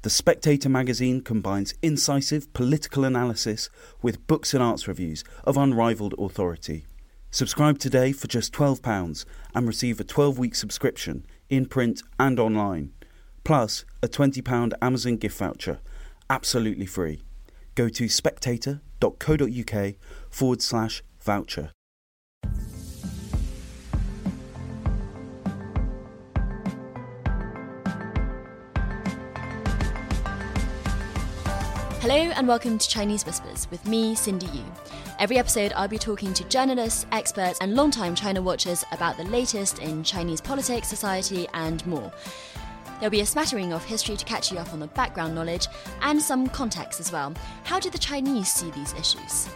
The Spectator magazine combines incisive political analysis with books and arts reviews of unrivalled authority. Subscribe today for just £12 and receive a 12-week subscription in print and online, plus a £20 Amazon gift voucher, absolutely free. Go to spectator.co.uk/voucher. Hello and welcome to Chinese Whispers with me, Cindy Yu. Every episode I'll be talking to journalists, experts and long-time China watchers about the latest in Chinese politics, society and more. There'll be a smattering of history to catch you up on the background knowledge and some context as well. How do the Chinese see these issues?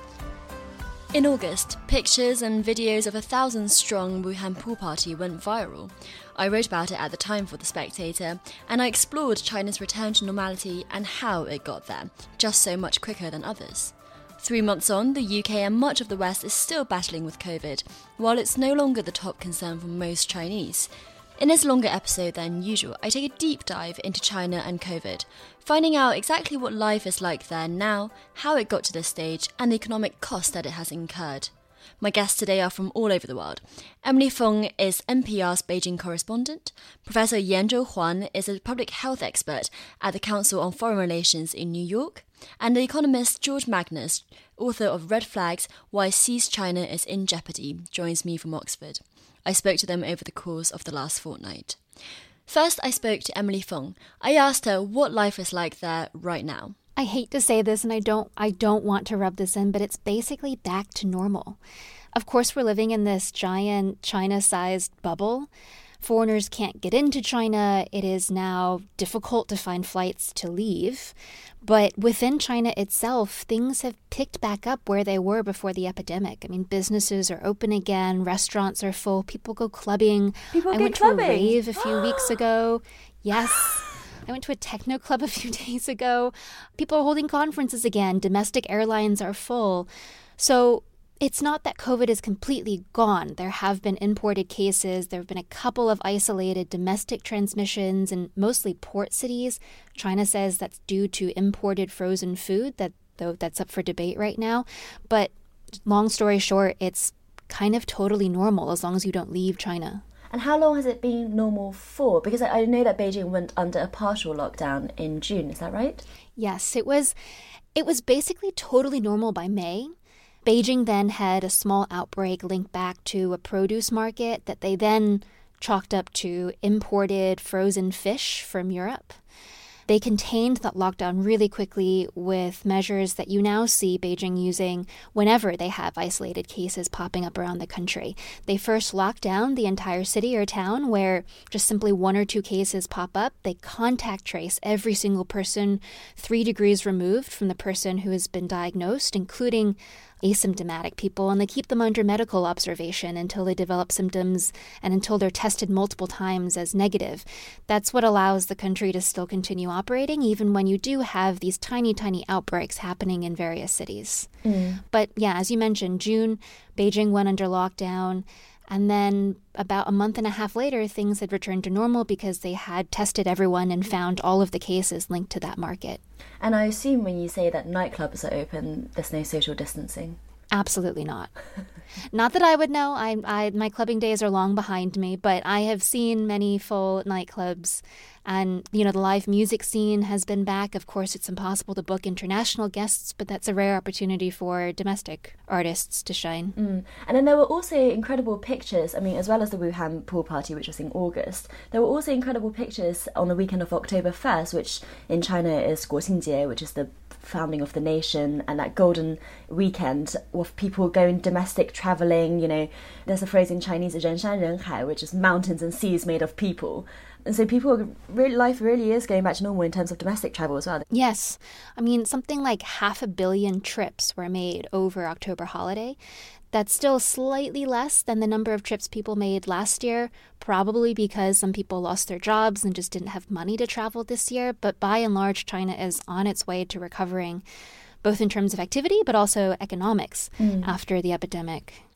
In August, pictures and videos of a 1,000-strong Wuhan pool party went viral. I wrote about it at the time for The Spectator, and I explored China's return to normality and how it got there, just so much quicker than others. 3 months on, the UK and much of the West is still battling with COVID, while it's no longer the top concern for most Chinese. In this longer episode than usual, I take a deep dive into China and COVID, finding out exactly what life is like there now, how it got to this stage, and the economic cost that it has incurred. My guests today are from all over the world. Emily Feng is NPR's Beijing correspondent. Professor Yanzhou Huan is a public health expert at the Council on Foreign Relations in New York. And the economist George Magnus, author of Red Flags, Why Seized China is in Jeopardy, joins me from Oxford. I spoke to them over the course of the last fortnight. First, I spoke to Emily Feng. I asked her what life is like there right now. I hate to say this, and I don't want to rub this in, but it's basically back to normal. Of course, we're living in this giant China-sized bubble. Foreigners can't get into China. It is now difficult to find flights to leave. But within China itself, things have picked back up where they were before the epidemic. I mean, businesses are open again, restaurants are full, people go clubbing. I went to a rave a few weeks ago. Yes. I went to a techno club a few days ago. People are holding conferences again. Domestic airlines are full. So it's not that COVID is completely gone. There have been imported cases. There have been a couple of isolated domestic transmissions in mostly port cities. China says that's due to imported frozen food, though that's up for debate right now. But long story short, it's kind of totally normal as long as you don't leave China. And how long has it been normal for? Because I know that Beijing went under a partial lockdown in June, is that right? Yes, it was basically totally normal by May. Beijing then had a small outbreak linked back to a produce market that they then chalked up to imported frozen fish from Europe. They contained that lockdown really quickly with measures that you now see Beijing using whenever they have isolated cases popping up around the country. They first lock down the entire city or town where just simply 1 or 2 cases pop up. They contact trace every single person 3 degrees removed from the person who has been diagnosed, including asymptomatic people, and they keep them under medical observation until they develop symptoms and until they're tested multiple times as negative. That's what allows the country to still continue operating, even when you do have these tiny, tiny outbreaks happening in various cities. But yeah, as you mentioned, June, Beijing went under lockdown. And then about a month and a half later, things had returned to normal because they had tested everyone and found all of the cases linked to that market. And I assume when you say that nightclubs are open, there's no social distancing? Absolutely not. Not that I would know. My clubbing days are long behind me, but I have seen many full nightclubs. And, the live music scene has been back. Of course, it's impossible to book international guests, but that's a rare opportunity for domestic artists to shine. And then there were also incredible pictures, as well as the Wuhan pool party, which was in August. There were also incredible pictures on the weekend of October 1st, which in China is 国庆节, which is the founding of the nation, and that golden weekend of people going domestic travelling. There's a phrase in Chinese, 人山人海, which is mountains and seas made of people. And so life really is going back to normal in terms of domestic travel as well. Yes. Something like 500 million trips were made over October holiday. That's still slightly less than the number of trips people made last year, probably because some people lost their jobs and just didn't have money to travel this year. But by and large, China is on its way to recovering, both in terms of activity, but also economics after the epidemic.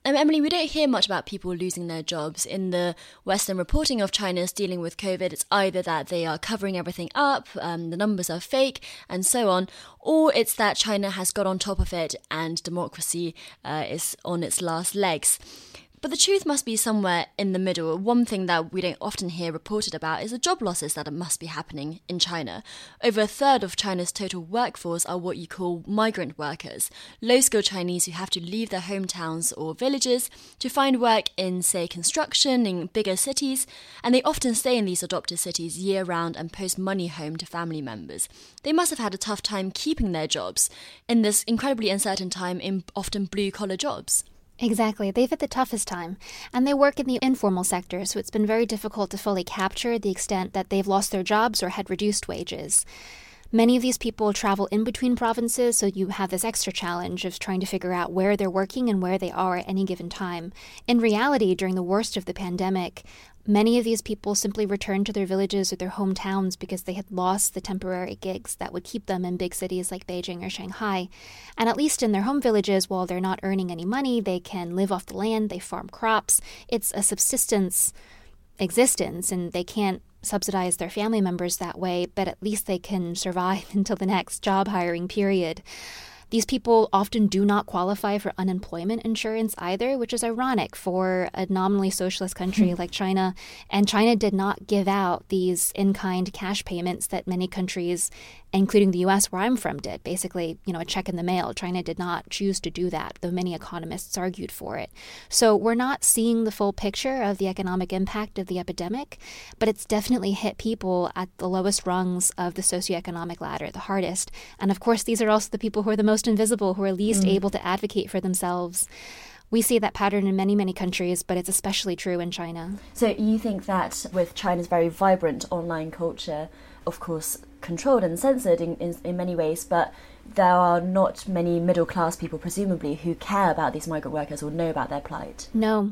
Emily, we don't hear much about people losing their jobs. In the Western reporting of China's dealing with COVID, it's either that they are covering everything up, the numbers are fake, and so on, or it's that China has got on top of it and democracy is on its last legs. But the truth must be somewhere in the middle. One thing that we don't often hear reported about is the job losses that must be happening in China. Over a third of China's total workforce are what you call migrant workers, low-skilled Chinese who have to leave their hometowns or villages to find work in, say, construction in bigger cities, and they often stay in these adopted cities year-round and post money home to family members. They must have had a tough time keeping their jobs in this incredibly uncertain time in often blue-collar jobs. Exactly. They've had the toughest time. And they work in the informal sector, so it's been very difficult to fully capture the extent that they've lost their jobs or had reduced wages. Many of these people travel in between provinces, so you have this extra challenge of trying to figure out where they're working and where they are at any given time. In reality, during the worst of the pandemic, many of these people simply returned to their villages or their hometowns because they had lost the temporary gigs that would keep them in big cities like Beijing or Shanghai. And at least in their home villages, while they're not earning any money, they can live off the land, they farm crops. It's a subsistence existence, and they can't subsidize their family members that way, but at least they can survive until the next job hiring period. These people often do not qualify for unemployment insurance either, which is ironic for a nominally socialist country like China. And China did not give out these in-kind cash payments that many countries, including the U.S., where I'm from, did. Basically, a check in the mail. China did not choose to do that, though many economists argued for it. So we're not seeing the full picture of the economic impact of the epidemic, but it's definitely hit people at the lowest rungs of the socioeconomic ladder the hardest. And of course, these are also the people who are the most invisible, who are least able to advocate for themselves. We see that pattern in many, many countries, but it's especially true in China. So you think that with China's very vibrant online culture, of course, controlled and censored in many ways, but there are not many middle-class people, presumably, who care about these migrant workers or know about their plight?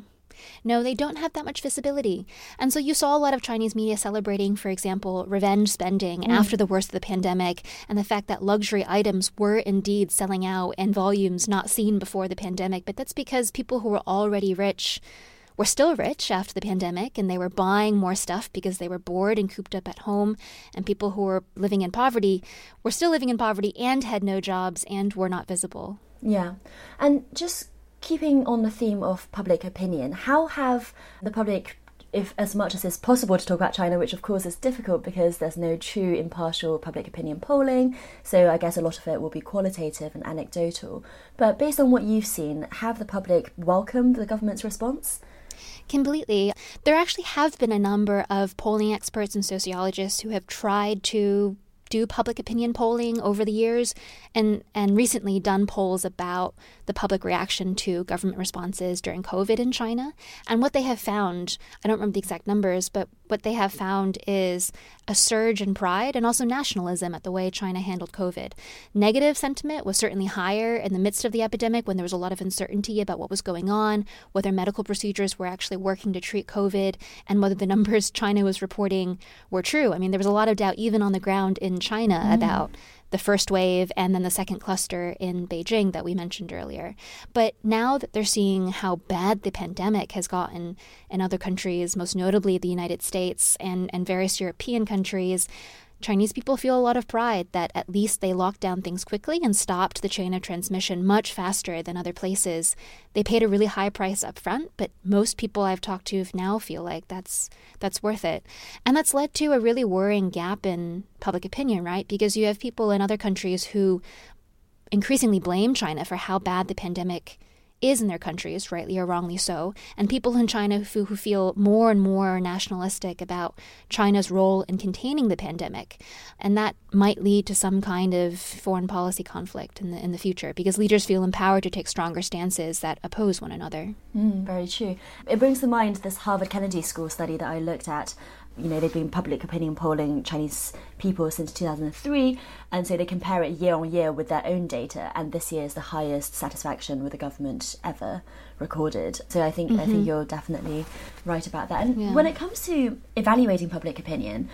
No, they don't have that much visibility. And so you saw a lot of Chinese media celebrating, for example, revenge spending after the worst of the pandemic, and the fact that luxury items were indeed selling out in volumes not seen before the pandemic. But that's because people who were already rich were still rich after the pandemic, and they were buying more stuff because they were bored and cooped up at home. And people who were living in poverty were still living in poverty and had no jobs and were not visible. Yeah. And just keeping on the theme of public opinion, how have the public, if as much as it's possible to talk about China, which of course is difficult because there's no true impartial public opinion polling, so I guess a lot of it will be qualitative and anecdotal, but based on what you've seen, have the public welcomed the government's response? Completely. There actually have been a number of polling experts and sociologists who have tried to do public opinion polling over the years and recently done polls about the public reaction to government responses during COVID in China. And what they have found, I don't remember the exact numbers, but what they have found is a surge in pride and also nationalism at the way China handled COVID. Negative sentiment was certainly higher in the midst of the epidemic when there was a lot of uncertainty about what was going on, whether medical procedures were actually working to treat COVID, and whether the numbers China was reporting were true. I mean, there was a lot of doubt even on the ground in China about the first wave and then the second cluster in Beijing that we mentioned earlier. But now that they're seeing how bad the pandemic has gotten in other countries, most notably the United States and various European countries, Chinese people feel a lot of pride that at least they locked down things quickly and stopped the chain of transmission much faster than other places. They paid a really high price up front, but most people I've talked to now feel like that's worth it. And that's led to a really worrying gap in public opinion, right? Because you have people in other countries who increasingly blame China for how bad the pandemic is in their countries, rightly or wrongly so, and people in China who feel more and more nationalistic about China's role in containing the pandemic. And that might lead to some kind of foreign policy conflict in the future, because leaders feel empowered to take stronger stances that oppose one another. Very true. It brings to mind this Harvard Kennedy School study that I looked at. You know, they've been public opinion polling Chinese people since 2003, and so they compare it year on year with their own data, and this year is the highest satisfaction with the government ever recorded. So I think you're definitely right about that. And when it comes to evaluating public opinion,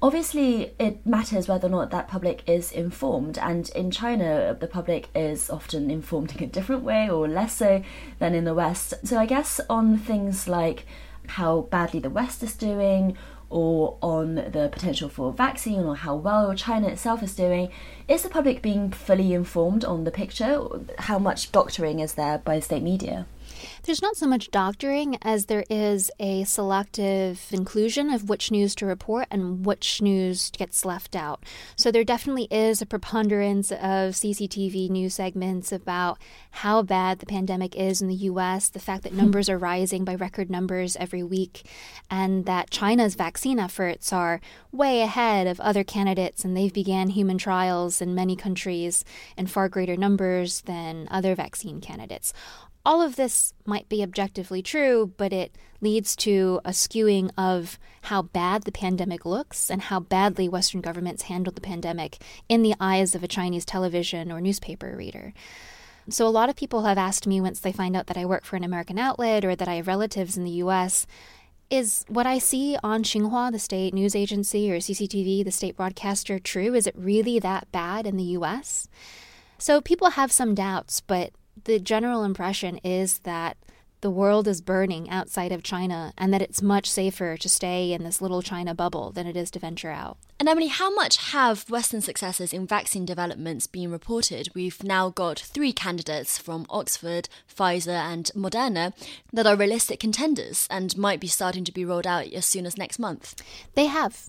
Obviously, it matters whether or not that public is informed, and in China, the public is often informed in a different way or less so than in the West. So I guess on things like how badly the West is doing, or on the potential for a vaccine, or how well China itself is doing, is the public being fully informed on the picture? How much doctoring is there by the state media? There's not so much doctoring as there is a selective inclusion of which news to report and which news gets left out. So there definitely is a preponderance of CCTV news segments about how bad the pandemic is in the U.S., the fact that numbers are rising by record numbers every week, and that China's vaccine efforts are way ahead of other candidates, and they've began human trials in many countries in far greater numbers than other vaccine candidates. All of this might be objectively true, but it leads to a skewing of how bad the pandemic looks and how badly Western governments handled the pandemic in the eyes of a Chinese television or newspaper reader. So a lot of people have asked me once they find out that I work for an American outlet or that I have relatives in the U.S., is what I see on Xinhua, the state news agency, or CCTV, the state broadcaster, true? Is it really that bad in the U.S.? So people have some doubts, but the general impression is that the world is burning outside of China and that it's much safer to stay in this little China bubble than it is to venture out. And Emily, how much have Western successes in vaccine developments been reported? We've now got 3 candidates from Oxford, Pfizer and Moderna that are realistic contenders and might be starting to be rolled out as soon as next month. They have.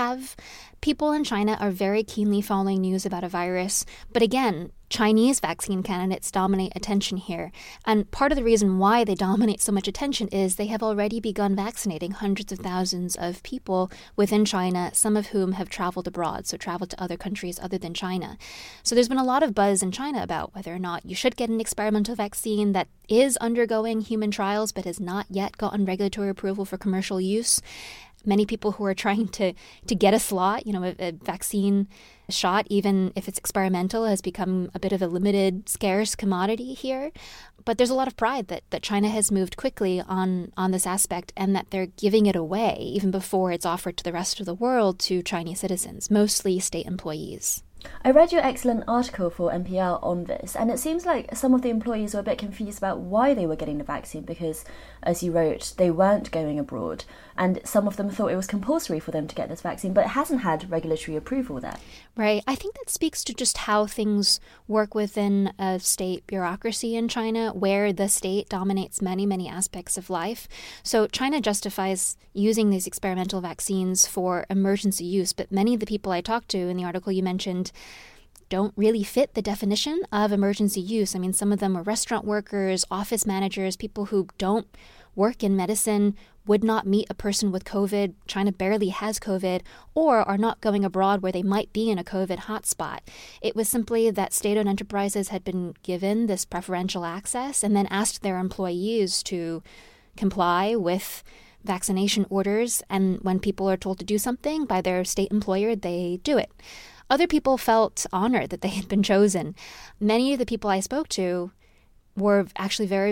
People in China are very keenly following news about a virus. But again, Chinese vaccine candidates dominate attention here. And part of the reason why they dominate so much attention is they have already begun vaccinating hundreds of thousands of people within China, some of whom have traveled abroad, so traveled to other countries other than China. So there's been a lot of buzz in China about whether or not you should get an experimental vaccine that is undergoing human trials but has not yet gotten regulatory approval for commercial use. Many people who are trying to get a slot, a vaccine shot, even if it's experimental, has become a bit of a limited, scarce commodity here. But there's a lot of pride that China has moved quickly on this aspect and that they're giving it away even before it's offered to the rest of the world to Chinese citizens, mostly state employees. I read your excellent article for NPR on this, and it seems like some of the employees were a bit confused about why they were getting the vaccine because, as you wrote, they weren't going abroad, and some of them thought it was compulsory for them to get this vaccine, but it hasn't had regulatory approval there. Right. I think that speaks to just how things work within a state bureaucracy in China, where the state dominates many, many aspects of life. So China justifies using these experimental vaccines for emergency use, but many of the people I talked to in the article you mentioned don't really fit the definition of emergency use. I mean, some of them are restaurant workers, office managers, people who don't work in medicine, would not meet a person with COVID, China barely has COVID, or are not going abroad where they might be in a COVID hotspot. It was simply that state-owned enterprises had been given this preferential access and then asked their employees to comply with vaccination orders, and when people are told to do something by their state employer, they do it. Other people felt honored that they had been chosen. Many of the people I spoke to were actually very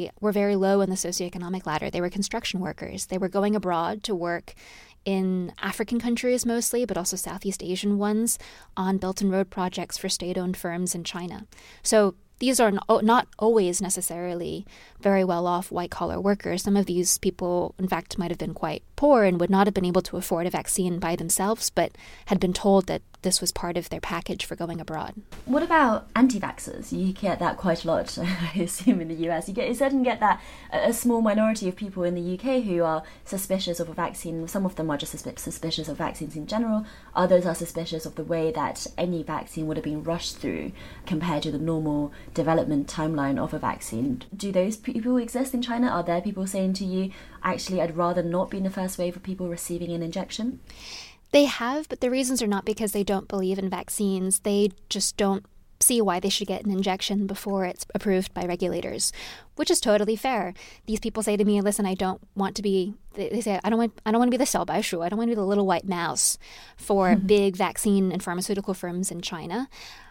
low in the socioeconomic ladder. They were construction workers. They were going abroad to work in African countries mostly, but also Southeast Asian ones, on Belt and Road projects for state-owned firms in China. So these are not always necessarily very well-off white-collar workers. Some of these people, in fact, might have been quite poor and would not have been able to afford a vaccine by themselves, but had been told that this was part of their package for going abroad. What about anti-vaxxers? You get that quite a lot, I assume, in the US. You certainly get that a small minority of people in the UK who are suspicious of a vaccine. Some of them are just suspicious of vaccines in general. Others are suspicious of the way that any vaccine would have been rushed through compared to the normal development timeline of a vaccine. Do those people exist in China? Are there people saying to you, actually, I'd rather not be in the first wave of people receiving an injection? They have, but the reasons are not because they don't believe in vaccines. They just don't see why they should get an injection before it's approved by regulators, which is totally fair. These people say to me, listen, I don't want to be, they say, I don't want to be the 小白鼠. I don't want to be the little white mouse for big vaccine and pharmaceutical firms in China.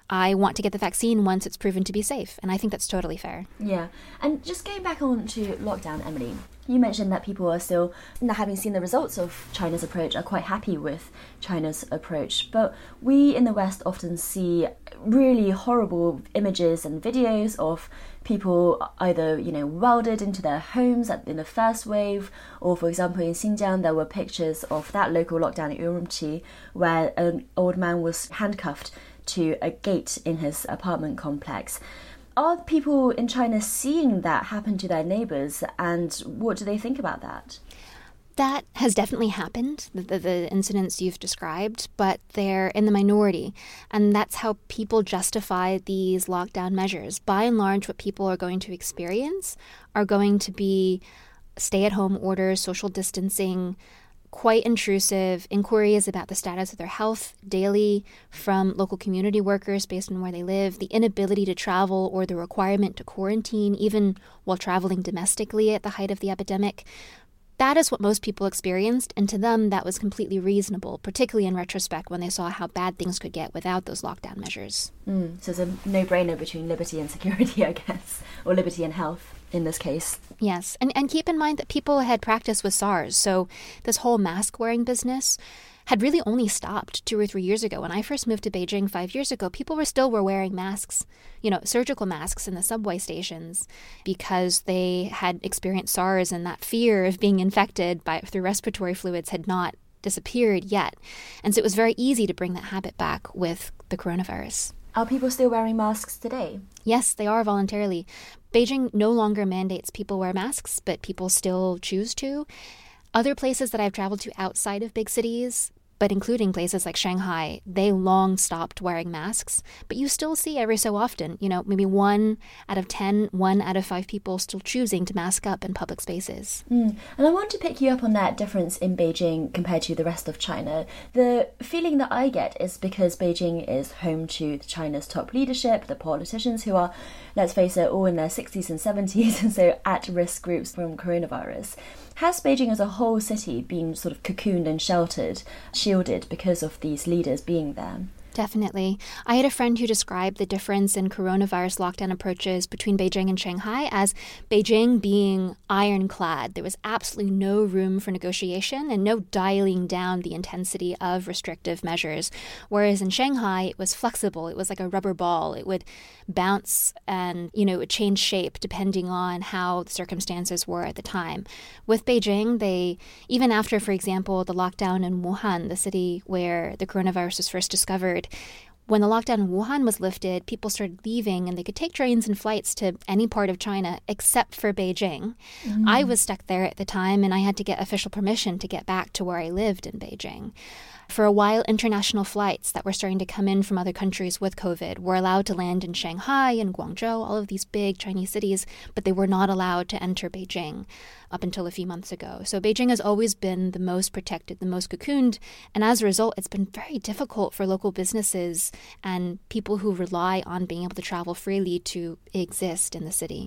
I want to get the vaccine once it's proven to be safe. And I think that's totally fair. Yeah. And just going back on to lockdown, Emily, you mentioned that people are still, having seen the results of China's approach, are quite happy with China's approach. But we in the West often see really horrible images and videos of people either, welded into their homes in the first wave, or, for example, in Xinjiang, there were pictures of that local lockdown in Urumqi where an old man was handcuffed to a gate in his apartment complex. Are people in China seeing that happen to their neighbours, and what do they think about that? That has definitely happened, the incidents you've described, but they're in the minority. And that's how people justify these lockdown measures. By and large, what people are going to experience are going to be stay-at-home orders, social distancing, quite intrusive inquiries about the status of their health daily from local community workers based on where they live, the inability to travel or the requirement to quarantine even while traveling domestically at the height of the epidemic. That is what most people experienced, and to them that was completely reasonable, particularly in retrospect when they saw how bad things could get without those lockdown measures. So it's a no-brainer between liberty and security, I guess, or liberty and health in this case. Yes, and keep in mind that people had practice with SARS, so this whole mask-wearing business had really only stopped 2 or 3 years ago. When I first moved to Beijing 5 years ago, people were wearing masks, surgical masks in the subway stations because they had experienced SARS, and that fear of being infected through respiratory fluids had not disappeared yet. And so it was very easy to bring that habit back with the coronavirus. Are people still wearing masks today? Yes, they are voluntarily. Beijing no longer mandates people wear masks, but people still choose to. Other places that I've traveled to outside of big cities, but including places like Shanghai, they long stopped wearing masks. But you still see every so often, maybe 1 out of 10, 1 out of 5 people still choosing to mask up in public spaces. And I want to pick you up on that difference in Beijing compared to the rest of China. The feeling that I get is because Beijing is home to China's top leadership, the politicians who are, let's face it, all in their 60s and 70s, and so at-risk groups from coronavirus. Has Beijing as a whole city been sort of cocooned and shielded because of these leaders being there? Definitely. I had a friend who described the difference in coronavirus lockdown approaches between Beijing and Shanghai as Beijing being ironclad. There was absolutely no room for negotiation and no dialing down the intensity of restrictive measures. Whereas in Shanghai, it was flexible. It was like a rubber ball. It would bounce and, it would change shape depending on how the circumstances were at the time. With Beijing, they, even after, for example, the lockdown in Wuhan, the city where the coronavirus was first discovered, when the lockdown in Wuhan was lifted, people started leaving and they could take trains and flights to any part of China except for Beijing. I was stuck there at the time and I had to get official permission to get back to where I lived in Beijing. For a while, international flights that were starting to come in from other countries with COVID were allowed to land in Shanghai and Guangzhou, all of these big Chinese cities, but they were not allowed to enter Beijing up until a few months ago. So Beijing has always been the most protected, the most cocooned, and as a result, it's been very difficult for local businesses and people who rely on being able to travel freely to exist in the city.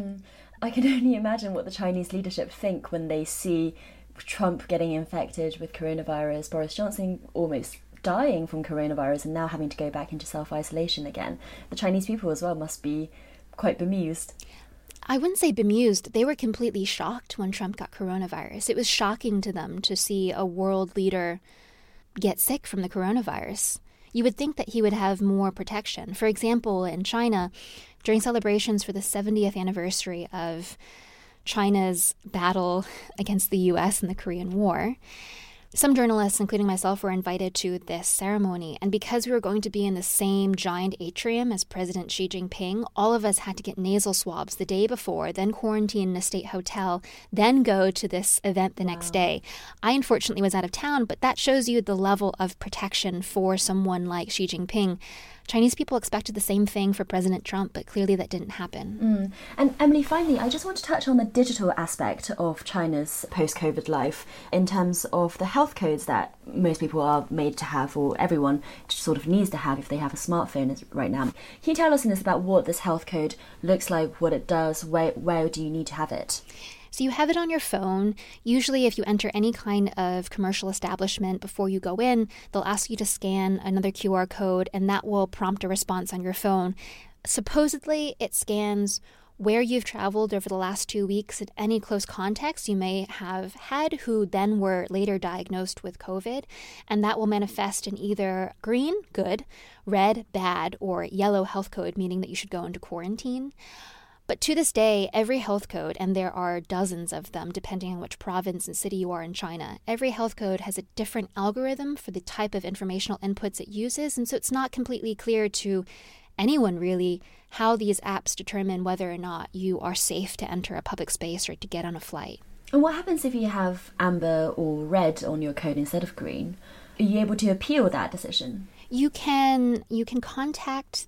I can only imagine what the Chinese leadership think when they see Trump getting infected with coronavirus, Boris Johnson almost dying from coronavirus and now having to go back into self-isolation again. The Chinese people as well must be quite bemused. I wouldn't say bemused. They were completely shocked when Trump got coronavirus. It was shocking to them to see a world leader get sick from the coronavirus. You would think that he would have more protection. For example, in China, during celebrations for the 70th anniversary of China's battle against the U.S. in the Korean War, some journalists, including myself, were invited to this ceremony. And because we were going to be in the same giant atrium as President Xi Jinping, all of us had to get nasal swabs the day before, then quarantine in a state hotel, then go to this event the next day. I unfortunately was out of town, but that shows you the level of protection for someone like Xi Jinping. Chinese people expected the same thing for President Trump, but clearly that didn't happen. And Emily, finally, I just want to touch on the digital aspect of China's post-COVID life in terms of the health codes that most people are made to have, or everyone sort of needs to have if they have a smartphone right now. Can you tell us in this about what this health code looks like, what it does, where do you need to have it? So you have it on your phone. Usually if you enter any kind of commercial establishment before you go in, they'll ask you to scan another QR code, and that will prompt a response on your phone. Supposedly, it scans where you've traveled over the last 2 weeks and any close contacts you may have had who then were later diagnosed with COVID, and that will manifest in either green, good, red, bad, or yellow health code, meaning that you should go into quarantine. But to this day, every health code, and there are dozens of them depending on which province and city you are in China, every health code has a different algorithm for the type of informational inputs it uses, and so it's not completely clear to anyone really how these apps determine whether or not you are safe to enter a public space or to get on a flight. And what happens if you have amber or red on your code instead of green? Are you able to appeal that decision? You can contact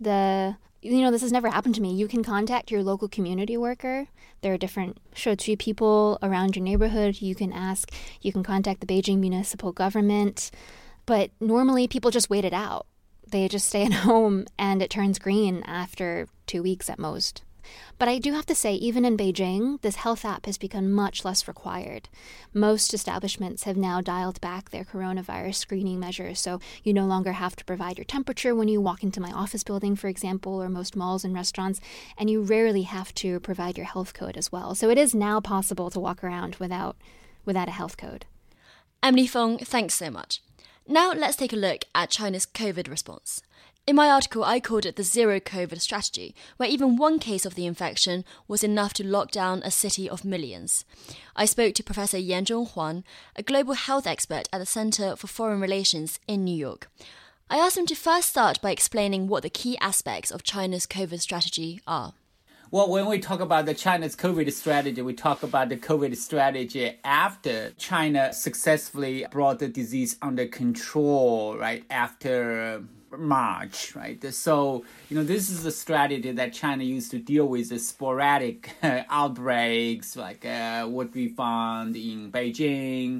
this has never happened to me. You can contact your local community worker. There are different Shouqu people around your neighborhood. You can contact the Beijing municipal government. But normally people just wait it out. They just stay at home and it turns green after 2 weeks at most. But I do have to say, even in Beijing, this health app has become much less required. Most establishments have now dialed back their coronavirus screening measures, so you no longer have to provide your temperature when you walk into my office building, for example, or most malls and restaurants, and you rarely have to provide your health code as well. So it is now possible to walk around without a health code. Emily Fong, thanks so much. Now let's take a look at China's COVID response. In my article, I called it the zero COVID strategy, where even one case of the infection was enough to lock down a city of millions. I spoke to Professor Yanzhong Huang, a global health expert at the Center for Foreign Relations in New York. I asked him to first start by explaining what the key aspects of China's COVID strategy are. Well, when we talk about the China's COVID strategy, we talk about the COVID strategy after China successfully brought the disease under control, right, after March, right? So, this is the strategy that China used to deal with the sporadic outbreaks, like what we found in Beijing,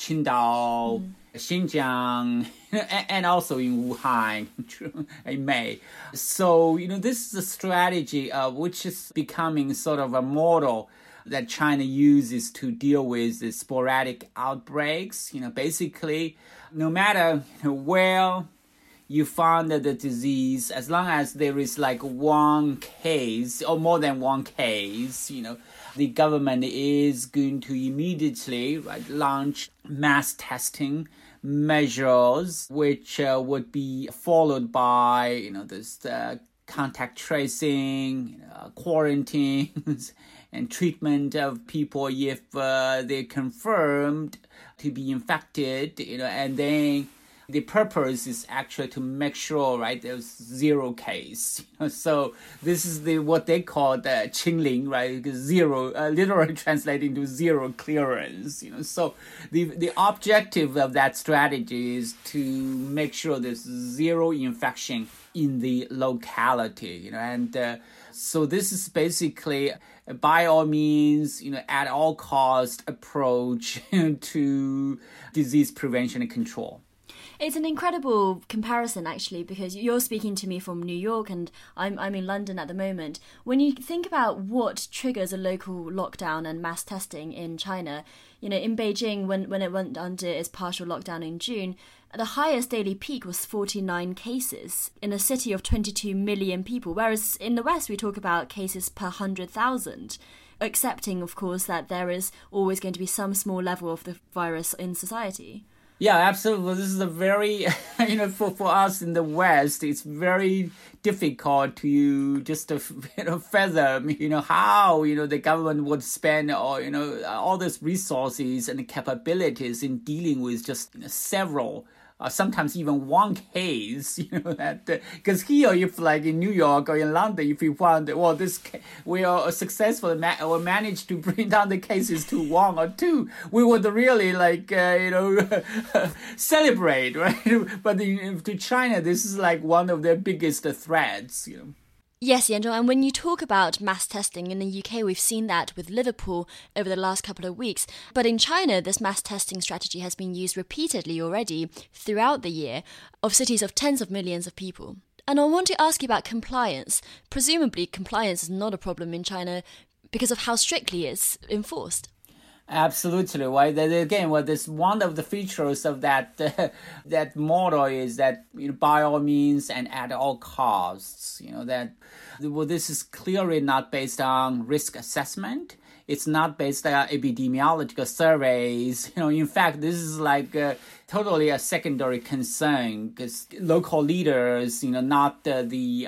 Qingdao, Xinjiang, and also in Wuhan in May. So, this is a strategy which is becoming sort of a model that China uses to deal with the sporadic outbreaks. Basically, no matter where you found the disease, as long as there is like one case or more than one case, the government is going to immediately launch mass testing measures, which would be followed by, this contact tracing, quarantines, and treatment of people if they're confirmed to be infected, and then the purpose is actually to make sure, right, there's zero case. So this is what they call the Qingling, right? Zero, literally translating to zero clearance. So the objective of that strategy is to make sure there's zero infection in the locality. And so this is basically by all means, at all cost approach to disease prevention and control. It's an incredible comparison, actually, because you're speaking to me from New York and I'm in London at the moment. When you think about what triggers a local lockdown and mass testing in China, in Beijing, when it went under its partial lockdown in June, the highest daily peak was 49 cases in a city of 22 million people, whereas in the West we talk about cases per 100,000. Accepting, of course, that there is always going to be some small level of the virus in society. Yeah, absolutely. This is a very, for us in the West, it's very difficult to just, fathom, how, the government would spend all these resources and capabilities in dealing with just several sometimes even one case, that because here, if like in New York or in London, if you found we are successful or managed to bring down the cases to 1 or 2, we would really celebrate, right? But to China, this is like one of their biggest threats, Yes, Yanzhong, and when you talk about mass testing in the UK, we've seen that with Liverpool over the last couple of weeks. But in China, this mass testing strategy has been used repeatedly already throughout the year of cities of tens of millions of people. And I want to ask you about compliance. Presumably, compliance is not a problem in China because of how strictly it's enforced. Absolutely, right. Again, this one of the features of that that model is that by all means and at all costs. This is clearly not based on risk assessment. It's not based on epidemiological surveys. In fact, this is totally a secondary concern because local leaders, not the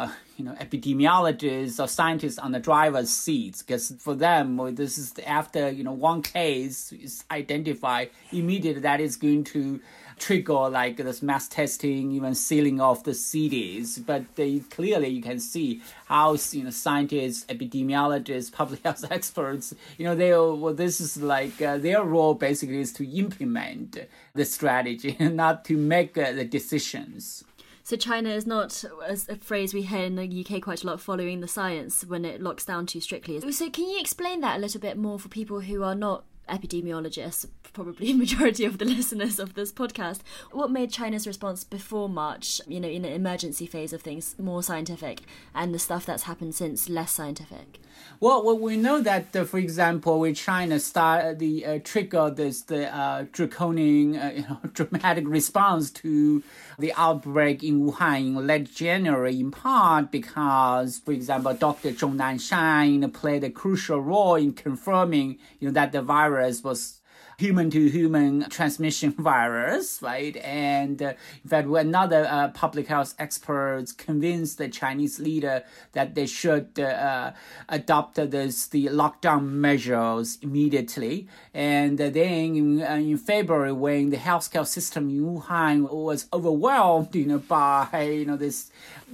epidemiologists or scientists on the driver's seats. Because for them, this is after one case is identified, immediately that is going to trigger this mass testing, even sealing off the cities. But you can see how scientists, epidemiologists, public health experts, this is their role basically is to implement the strategy, not to make the decisions. So China is not, as a phrase we hear in the UK quite a lot, following the science when it locks down too strictly. So can you explain that a little bit more for people who are not epidemiologists, probably majority of the listeners of this podcast? What made China's response before March, in the emergency phase of things, more scientific, and the stuff that's happened since less scientific? Well, we know that, for example, when China triggered the draconian, dramatic response to the outbreak in Wuhan in late January, in part because, for example, Dr. Zhong Nanshan played a crucial role in confirming, that the virus was human-to-human transmission virus, right? And in fact, another public health experts convinced the Chinese leader that they should adopt the lockdown measures immediately. And then in February, when the healthcare system in Wuhan was overwhelmed, by this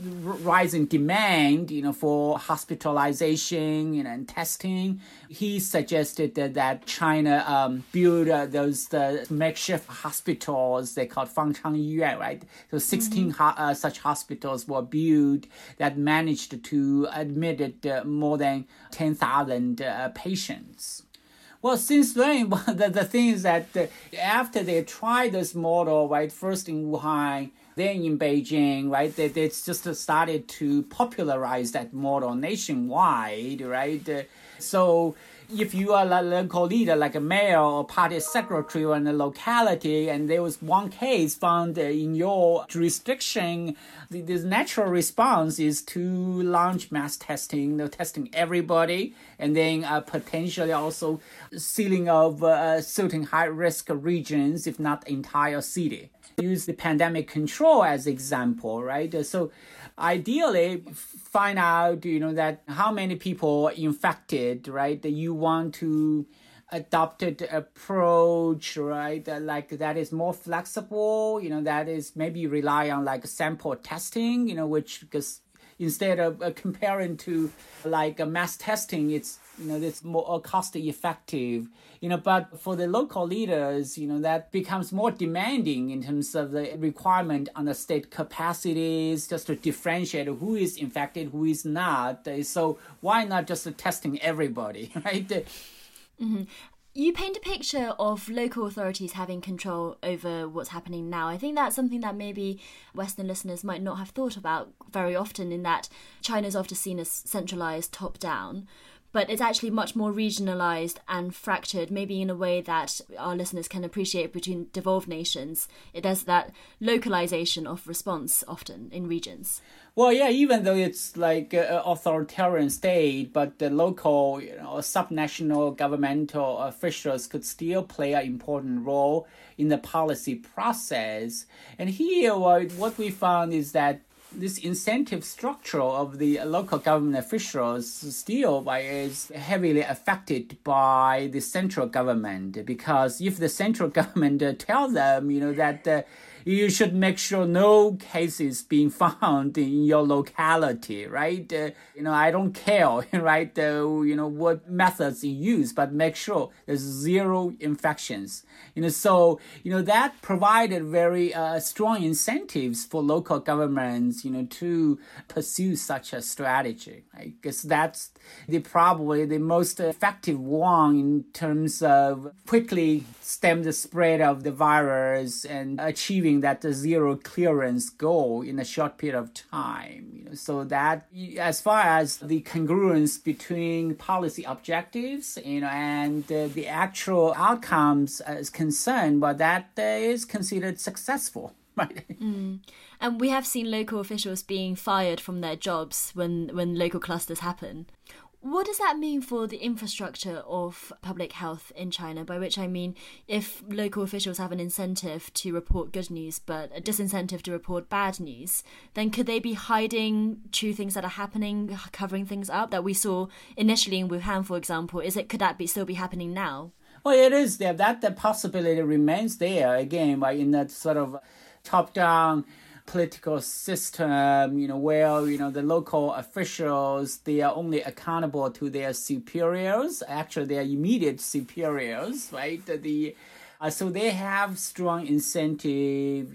rising demand, for hospitalization and testing, he suggested that China build those makeshift hospitals they called Fangchang Yuyuan, right? So 16 such hospitals were built that managed to admit more than 10,000 patients. Well, since then, the thing is that after they tried this model, right, first in Wuhan, then in Beijing, right, they just started to popularize that model nationwide, right? So if you are a local leader, like a mayor or party secretary in a locality, and there was one case found in your jurisdiction, the natural response is to launch mass testing, testing everybody, and then potentially also sealing of certain high-risk regions, if not the entire city. Use the pandemic control as example, right? So ideally, find out, that how many people are infected, right? That you want to adopt an approach, right? That is more flexible, that is maybe rely on sample testing, which because instead of comparing to a mass testing, it's more cost effective, but for the local leaders, that becomes more demanding in terms of the requirement on the state capacities just to differentiate who is infected, who is not. So why not just testing everybody, right? Mm-hmm. You paint a picture of local authorities having control over what's happening now. I think that's something that maybe Western listeners might not have thought about very often, in that China's often seen as centralized, top-down, but it's actually much more regionalized and fractured, maybe in a way that our listeners can appreciate between devolved nations. There's that localization of response often in regions. Well, yeah, even though it's an authoritarian state, but the local, subnational governmental officials could still play an important role in the policy process. And here, what we found is that this incentive structure of the local government officials still is heavily affected by the central government, because if the central government tells them, that you should make sure no cases being found in your locality, right? I don't care, right? What methods you use, but make sure there's zero infections. So that provided very strong incentives for local governments, to pursue such a strategy. Right? Because that's probably the most effective one in terms of quickly stem the spread of the virus and achieving achieving that zero clearance goal in a short period of time. So that as far as the congruence between policy objectives, and the actual outcomes is concerned, but that is considered successful. Right. And we have seen local officials being fired from their jobs when local clusters happen. What does that mean for the infrastructure of public health in China? By which I mean, if local officials have an incentive to report good news but a disincentive to report bad news, then could they be hiding true things that are happening, covering things up that we saw initially in Wuhan, for example? Could that still be happening now? Well, it is there. That the possibility remains there again, in that sort of top-down political system, where, the local officials, they are only accountable to their superiors, actually their immediate superiors, right? So they have strong incentive,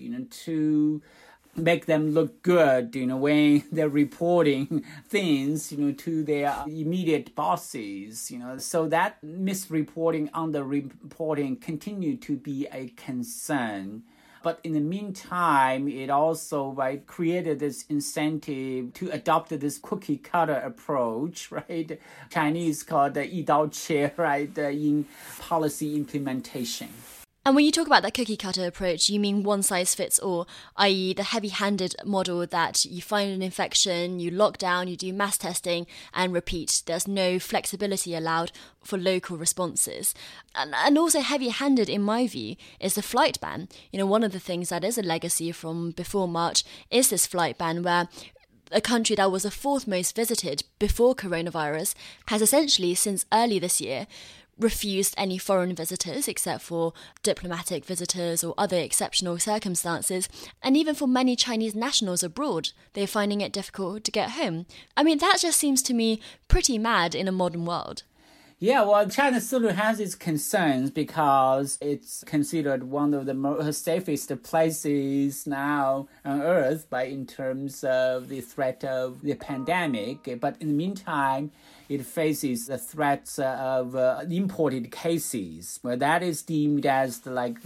to make them look good, when they're reporting things, to their immediate bosses, So that misreporting, underreporting continue to be a concern. But in the meantime, it also created this incentive to adopt this cookie cutter approach, right? Chinese called the 一刀切, right, in policy implementation. And when you talk about that cookie cutter approach, you mean one size fits all, i.e. the heavy-handed model that you find an infection, you lock down, you do mass testing and repeat. There's no flexibility allowed for local responses. And also heavy-handed, in my view, is the flight ban. One of the things that is a legacy from before March is this flight ban where a country that was the fourth most visited before coronavirus has essentially, since early this year, refused any foreign visitors except for diplomatic visitors or other exceptional circumstances, and even for many Chinese nationals abroad, they're finding it difficult to get home. I mean, that just seems to me pretty mad in a modern world. Yeah, well, China still has its concerns because it's considered one of the most safest places now on Earth in terms of the threat of the pandemic. But in the meantime, it faces the threats of imported cases. Well, that is deemed as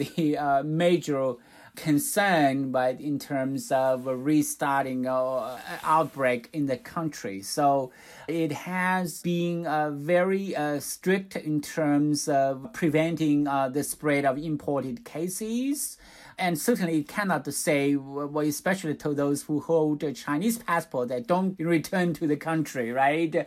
the major concern in terms of restarting outbreak in the country. So it has been very strict in terms of preventing the spread of imported cases. And certainly it cannot say, especially to those who hold a Chinese passport, that don't return to the country, right?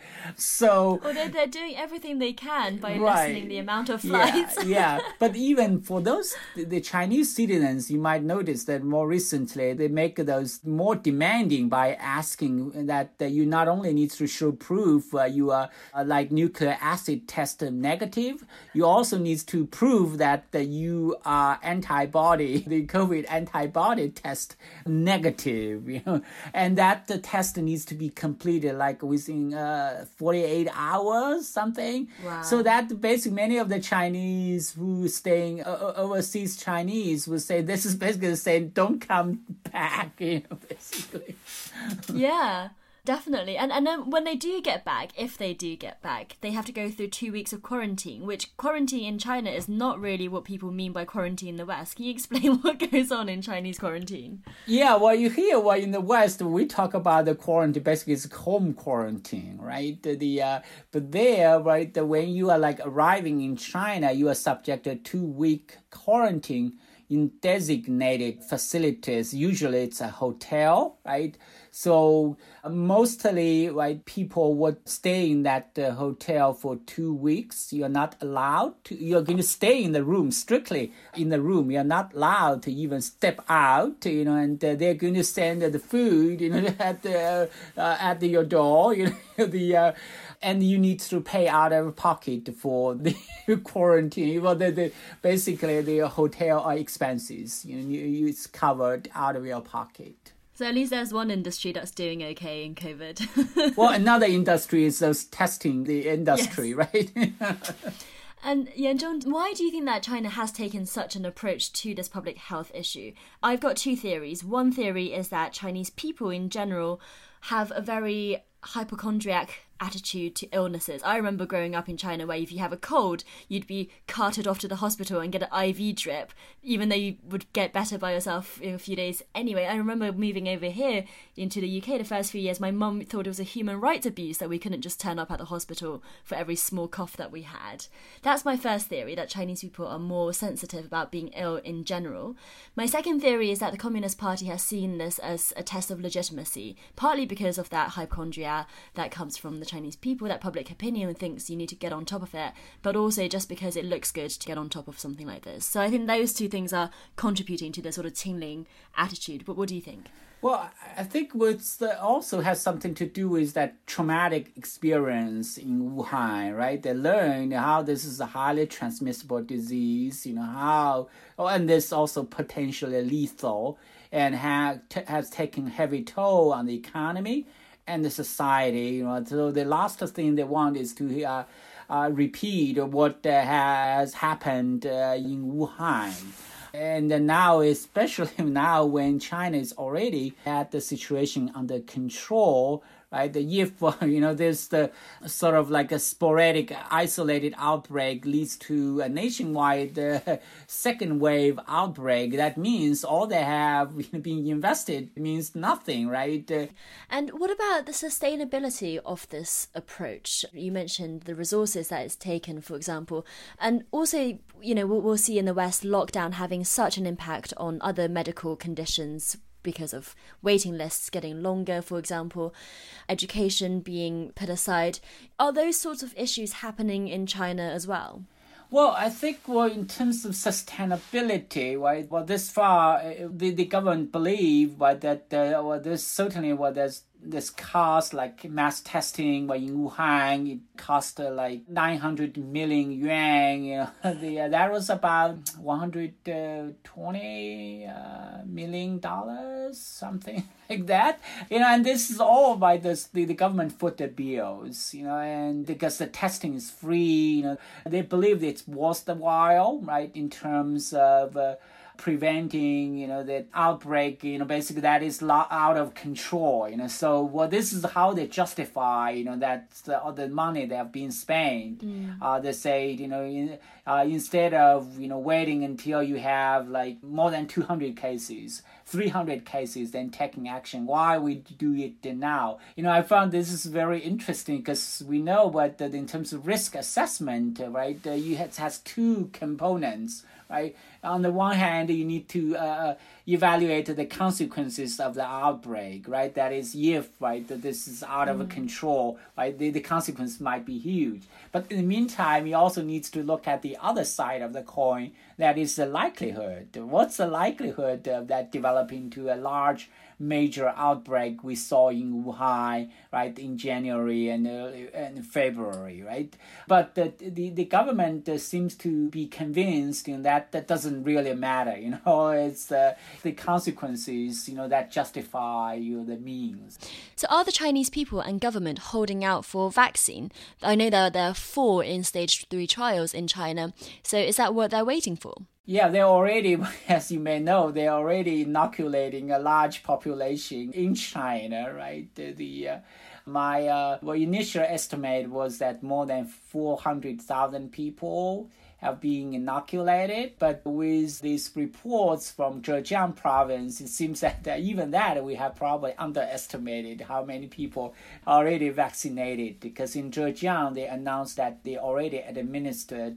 So they're doing everything they can by lessening the amount of flights. Yeah. But even for the Chinese citizens, you might notice that more recently they make those more demanding by asking that you not only need to show proof you are nucleic acid test negative, you also need to prove that you are the COVID antibody test negative, and that the test needs to be completed within 48 hours, something. Wow. So that basically many of the Chinese who staying overseas Chinese would say this is basically saying don't come back, basically. Yeah. Definitely. And then when they do get back, if they do get back, they have to go through 2 weeks of quarantine, which quarantine in China is not really what people mean by quarantine in the West. Can you explain what goes on in Chinese quarantine? Yeah, you hear in the West, we talk about the quarantine, basically it's home quarantine, right? But there, right, when you are arriving in China, you are subjected to 2-week quarantine in designated facilities. Usually it's a hotel, right? So mostly, people would stay in that hotel for 2 weeks. You're not allowed to. You're going to stay in the room, strictly in the room. You're not allowed to even step out. And they're going to send the food, at your door. And you need to pay out of pocket for the quarantine. Well, basically the hotel expenses. It's covered out of your pocket. So at least there's one industry that's doing okay in COVID. Well, another industry is those testing the industry, yes. Right? And Yanzhong, why do you think that China has taken such an approach to this public health issue? I've got 2 theories. One theory is that Chinese people in general have a very hypochondriac attitude to illnesses. I remember growing up in China where if you have a cold, you'd be carted off to the hospital and get an IV drip, even though you would get better by yourself in a few days anyway. I remember moving over here into the UK the first few years, my mum thought it was a human rights abuse that we couldn't just turn up at the hospital for every small cough that we had. That's my first theory, that Chinese people are more sensitive about being ill in general. My second theory is that the Communist Party has seen this as a test of legitimacy, partly because of that hypochondria that comes from the Chinese people, that public opinion thinks you need to get on top of it, but also just because it looks good to get on top of something like this. So I think those two things are contributing to the sort of tingling attitude. But what do you think? Well, I think what also has something to do with that traumatic experience in Wuhan, right? They learned how this is a highly transmissible disease, and this also potentially lethal, and has taken heavy toll on the economy and the society. So the last thing they want is to repeat what has happened in Wuhan. And now, especially now when China is already had the situation under control, right? If, there's the sort of like a sporadic, isolated outbreak leads to a nationwide second wave outbreak, that means all they have being invested means nothing, right? And what about the sustainability of this approach? You mentioned the resources that it's taken, for example, and also, we'll see in the West lockdown having such an impact on other medical conditions because of waiting lists getting longer, for example, education being put aside. Are those sorts of issues happening in China as well? Well, I think, in terms of sustainability, right, this far, the government believe, right, that there's certainly, there's this cost, like mass testing, in Wuhan, it cost like 900 million yuan. That was about $120 million, something like that. And this is all by the government foot the bills, and because the testing is free, they believe it's worth the while, right, in terms of preventing, the outbreak, basically that is out of control, So, this is how they justify, that the money they have been spent. They say, instead of, waiting until you have like more than 200 cases, 300 cases, then taking action. Why we do it now? I found this is very interesting because we know what in terms of risk assessment, right? It has two components, right? On the one hand, you need to evaluate the consequences of the outbreak, right? That is, if, right, that this is out of control, right, the consequence might be huge. But in the meantime, you also need to look at the other side of the coin, that is the likelihood. What's the likelihood of that developing to a large major outbreak we saw in Wuhan, right, in January and February, right? But the government seems to be convinced that doesn't really matter, it's the consequences, that justify the means. So are the Chinese people and government holding out for vaccine? I know that there are 4 in stage 3 trials in China, so is that what they're waiting for? Yeah, they're already, as you may know, they're already inoculating a large population in China, right? My initial estimate was that more than 400,000 people have been inoculated, but with these reports from Zhejiang province, it seems that even that we have probably underestimated how many people are already vaccinated, because in Zhejiang they announced that they already administered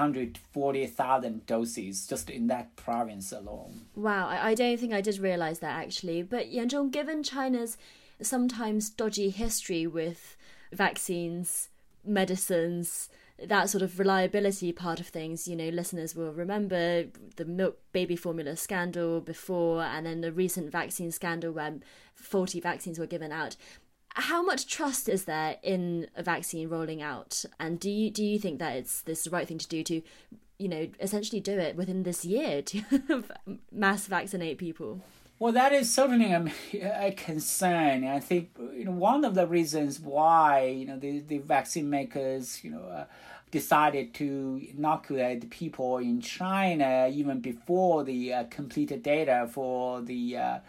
740,000 doses just in that province alone. Wow, I don't think I did realize that actually. But Yanzhong, given China's sometimes dodgy history with vaccines, medicines, that sort of reliability part of things, listeners will remember the milk baby formula scandal before, and then the recent vaccine scandal where faulty vaccines were given out. How much trust is there in a vaccine rolling out? And do you think that it's the right thing to do to, essentially do it within this year to mass vaccinate people? Well, that is certainly a concern. I think one of the reasons why the vaccine makers decided to inoculate people in China even before the completed data for the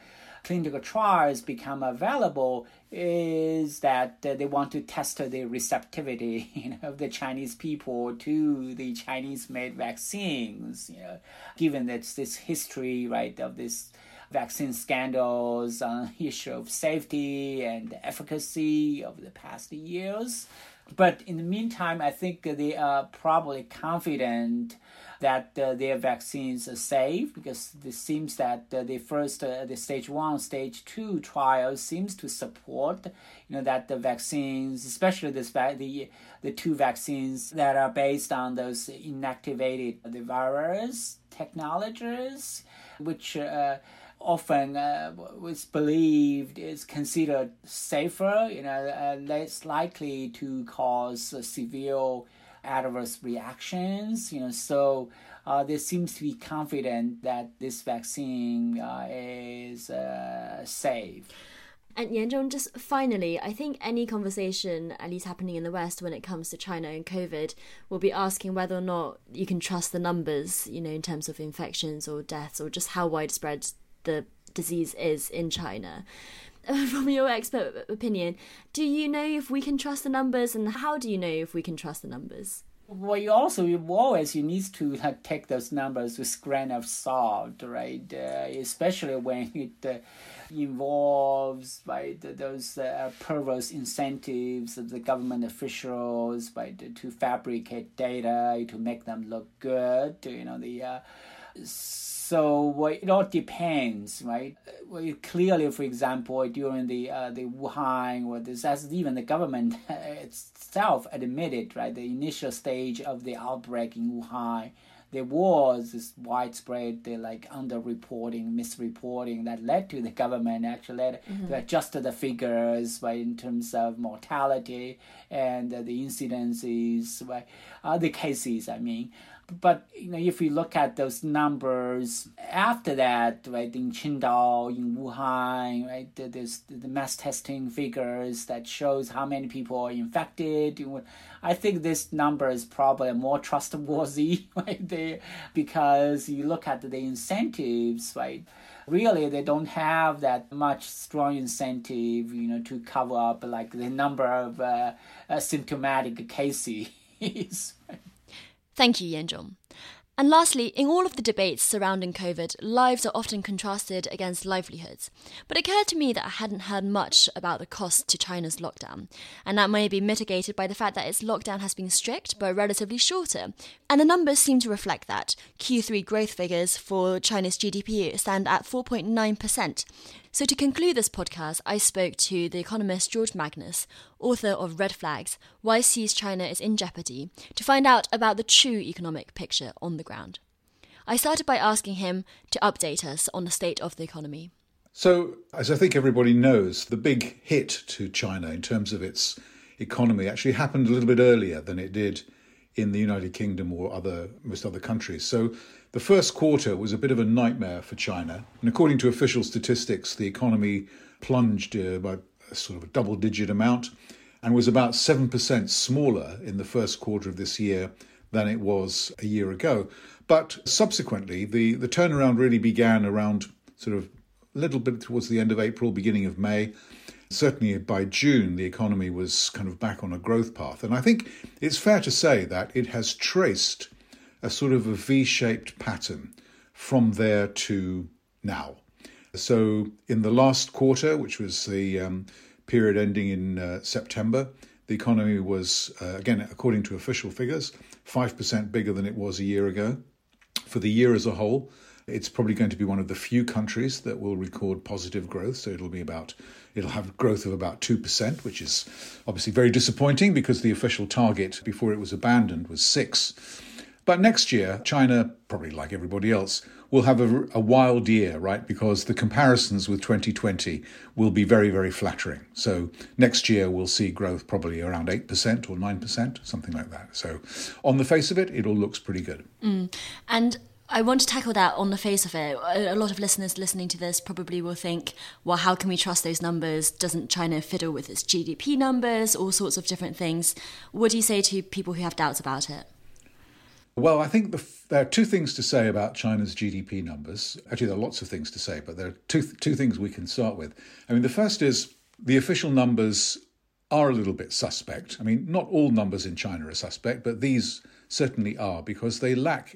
clinical trials become available is that they want to test the receptivity of the Chinese people to the Chinese-made vaccines. Given that this history, right, of this vaccine scandals, issue of safety and efficacy over the past years. But in the meantime, I think they are probably confident that their vaccines are safe, because it seems that the stage 1, stage 2 trials seems to support, that the vaccines, especially the 2 vaccines that are based on those inactivated the virus technologies, which often was believed is considered safer, less likely to cause severe adverse reactions. So there seems to be confident that this vaccine is safe. And Yanzhong, just finally, I think any conversation, at least happening in the West when it comes to China and COVID, will be asking whether or not you can trust the numbers, in terms of infections or deaths, or just how widespread the disease is in China. From your expert opinion, do you know if we can trust the numbers, and how do you know if we can trust the numbers? Well, you need to take those numbers with a grain of salt, right? Especially when it involves those perverse incentives of the government officials to fabricate data to make them look good. So it all depends, right? Clearly, for example, during the Wuhan, as even the government itself admitted, right, the initial stage of the outbreak in Wuhan, there was this widespread underreporting, misreporting that led to the government actually to adjust the figures in terms of mortality and the incidences, the cases, I mean. But if you look at those numbers after that, right, in Qingdao, in Wuhan, right, there's the mass testing figures that shows how many people are infected. I think this number is probably more trustworthy, right, because you look at the incentives, right. Really, they don't have that much strong incentive, to cover up the number of symptomatic cases. Thank you, Yanzhong. And lastly, in all of the debates surrounding COVID, lives are often contrasted against livelihoods. But it occurred to me that I hadn't heard much about the cost to China's lockdown, and that may be mitigated by the fact that its lockdown has been strict but relatively shorter. And the numbers seem to reflect that. Q3 growth figures for China's GDP stand at 4.9%. So to conclude this podcast, I spoke to the economist George Magnus, author of Red Flags, Why Seized China is in Jeopardy, to find out about the true economic picture on the ground. I started by asking him to update us on the state of the economy. So, as I think everybody knows, the big hit to China in terms of its economy actually happened a little bit earlier than it did in the United Kingdom or most other countries. So the first quarter was a bit of a nightmare for China. And according to official statistics, the economy plunged by a sort of a double-digit amount and was about 7% smaller in the first quarter of this year than it was a year ago. But subsequently, the turnaround really began around sort of a little bit towards the end of April, beginning of May. Certainly by June, the economy was kind of back on a growth path. And I think it's fair to say that it has traced a sort of a V-shaped pattern from there to now. So in the last quarter, which was the period ending in September, the economy was, again, according to official figures, 5% bigger than it was a year ago. For the year as a whole, it's probably going to be one of the few countries that will record positive growth. So it'll have growth of about 2%, which is obviously very disappointing because the official target before it was abandoned was 6%. But next year, China, probably like everybody else, will have a wild year, right? Because the comparisons with 2020 will be very, very flattering. So next year, we'll see growth probably around 8% or 9%, something like that. So on the face of it, it all looks pretty good. And I want to tackle that on the face of it. A lot of listeners listening to this probably will think, well, how can we trust those numbers? Doesn't China fiddle with its GDP numbers? All sorts of different things. What do you say to people who have doubts about it? Well, I think there are two things to say about China's GDP numbers. Actually, there are lots of things to say, but there are two things we can start with. I mean, the first is the official numbers are a little bit suspect. I mean, not all numbers in China are suspect, but these certainly are, because they lack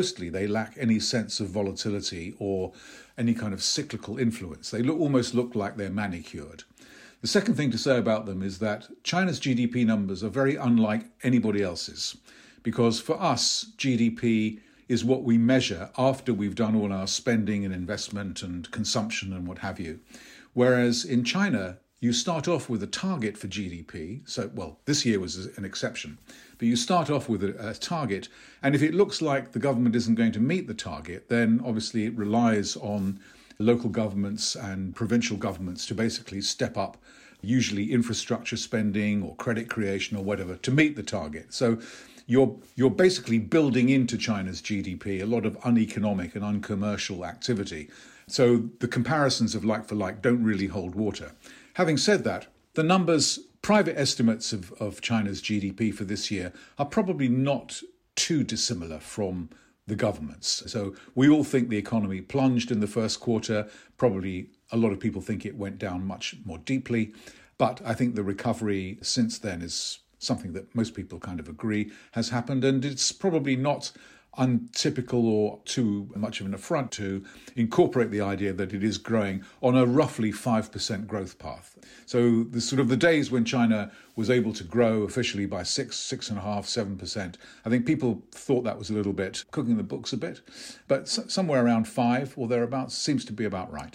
any sense of volatility or any kind of cyclical influence. They almost look like they're manicured. The second thing to say about them is that China's GDP numbers are very unlike anybody else's, because for us, GDP is what we measure after we've done all our spending and investment and consumption and what have you. Whereas in China, you start off with a target for GDP. So, well, this year was an exception, but you start off with a target. And if it looks like the government isn't going to meet the target, then obviously it relies on local governments and provincial governments to basically step up, usually infrastructure spending or credit creation or whatever, to meet the target. So you're basically building into China's GDP a lot of uneconomic and uncommercial activity. So the comparisons of like for like don't really hold water. Having said that, the numbers, private estimates of China's GDP for this year are probably not too dissimilar from the government's. So we all think the economy plunged in the first quarter. Probably a lot of people think it went down much more deeply. But I think the recovery since then is something that most people kind of agree has happened. And it's probably not untypical or too much of an affront to incorporate the idea that it is growing on a roughly 5% growth path. So the sort of the days when China was able to grow officially by 6.5%, 7%, I think people thought that was a little bit cooking the books a bit, but somewhere around 5 or thereabouts seems to be about right.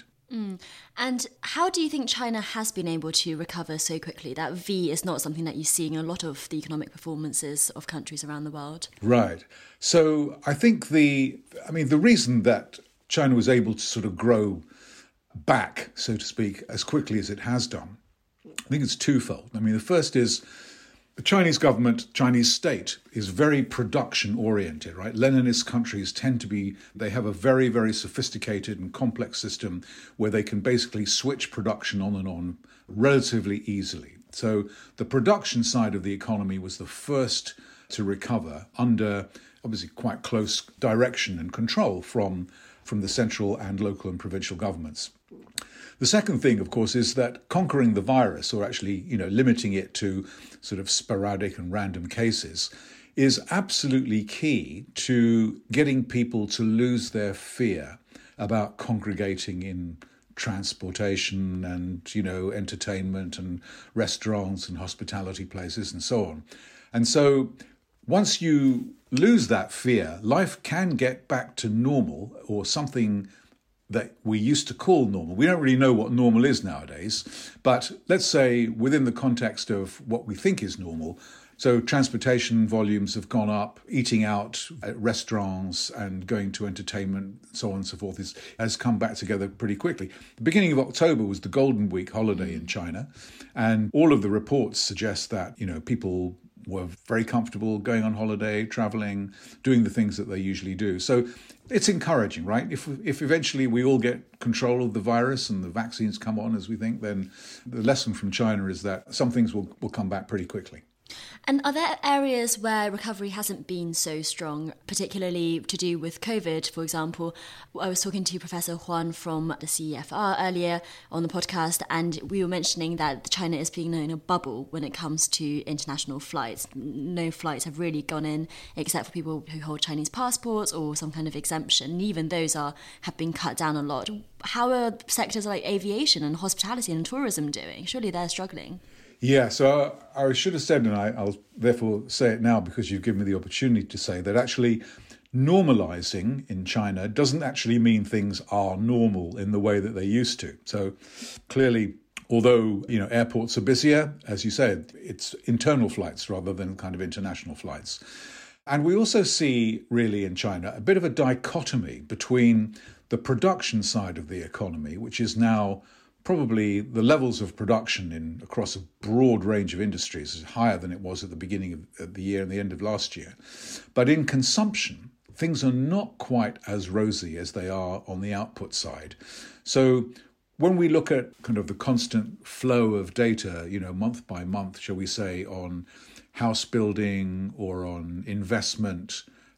And how do you think China has been able to recover so quickly? That V is not something that you see in a lot of the economic performances of countries around the world. Right. So I think the reason that China was able to sort of grow back, so to speak, as quickly as it has done, I think it's twofold. I mean, the first is the Chinese government, Chinese state, is very production-oriented, right? Leninist countries they have a very, very sophisticated and complex system where they can basically switch production on and on relatively easily. So the production side of the economy was the first to recover under, obviously, quite close direction and control from the central and local and provincial governments. The second thing, of course, is that conquering the virus, or actually, limiting it to sort of sporadic and random cases, is absolutely key to getting people to lose their fear about congregating in transportation and, entertainment and restaurants and hospitality places and so on. And so once you lose that fear, life can get back to normal, or something that we used to call normal. We don't really know what normal is nowadays, but let's say within the context of what we think is normal. So transportation volumes have gone up, eating out at restaurants and going to entertainment, so on and so forth, has come back together pretty quickly. The beginning of October was the Golden Week holiday in China, and all of the reports suggest that, people were very comfortable going on holiday, traveling, doing the things that they usually do. So it's encouraging, right? If eventually we all get control of the virus and the vaccines come on as we think, then the lesson from China is that some things will come back pretty quickly. And are there areas where recovery hasn't been so strong, particularly to do with COVID, for example? I was talking to Professor Huan from the CEFR earlier on the podcast, and we were mentioning that China is being in a bubble when it comes to international flights. No flights have really gone in, except for people who hold Chinese passports or some kind of exemption. Even those have been cut down a lot. How are sectors like aviation and hospitality and tourism doing? Surely they're struggling. Yeah, so I should have said, and I'll therefore say it now because you've given me the opportunity to say that actually normalizing in China doesn't actually mean things are normal in the way that they used to. So clearly, although, airports are busier, as you said, it's internal flights rather than kind of international flights. And we also see really in China a bit of a dichotomy between the production side of the economy, which is now probably the levels of production across a broad range of industries is higher than it was at the beginning of the year and the end of last year. But in consumption, things are not quite as rosy as they are on the output side. So when we look at kind of the constant flow of data, month by month, shall we say, on house building or on investment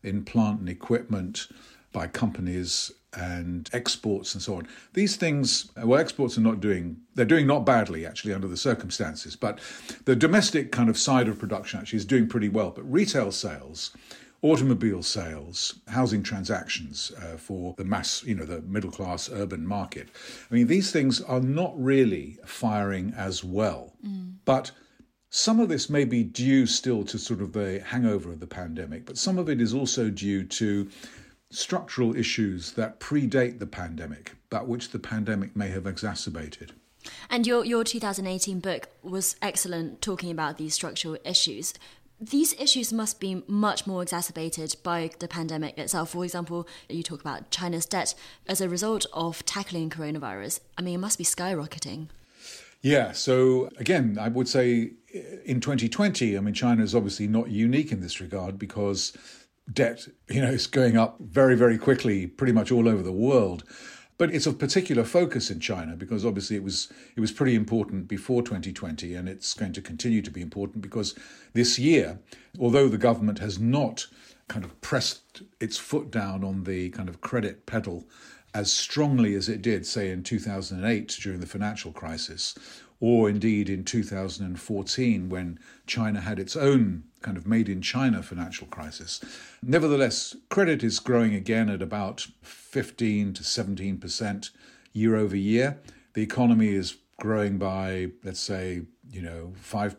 in plant and equipment by companies and exports and so on. These things, well, exports are they're doing not badly actually under the circumstances, but the domestic kind of side of production actually is doing pretty well. But retail sales, automobile sales, housing transactions for the mass, the middle class urban market, I mean, these things are not really firing as well. But some of this may be due still to sort of the hangover of the pandemic, but some of it is also due to structural issues that predate the pandemic, but which the pandemic may have exacerbated. And your 2018 book was excellent talking about these structural issues. These issues must be much more exacerbated by the pandemic itself. For example, you talk about China's debt as a result of tackling coronavirus. I mean, it must be skyrocketing. Yeah, so again, I would say in 2020, I mean, China is obviously not unique in this regard because debt, is going up very, very quickly, pretty much all over the world. But it's of particular focus in China because obviously it was pretty important before 2020, and it's going to continue to be important because this year, although the government has not kind of pressed its foot down on the kind of credit pedal as strongly as it did, say, in 2008 during the financial crisis, or indeed in 2014 when China had its own kind of made-in-China financial crisis. Nevertheless, credit is growing again at about 15 to 17% year over year. The economy is growing by, let's say, 5%,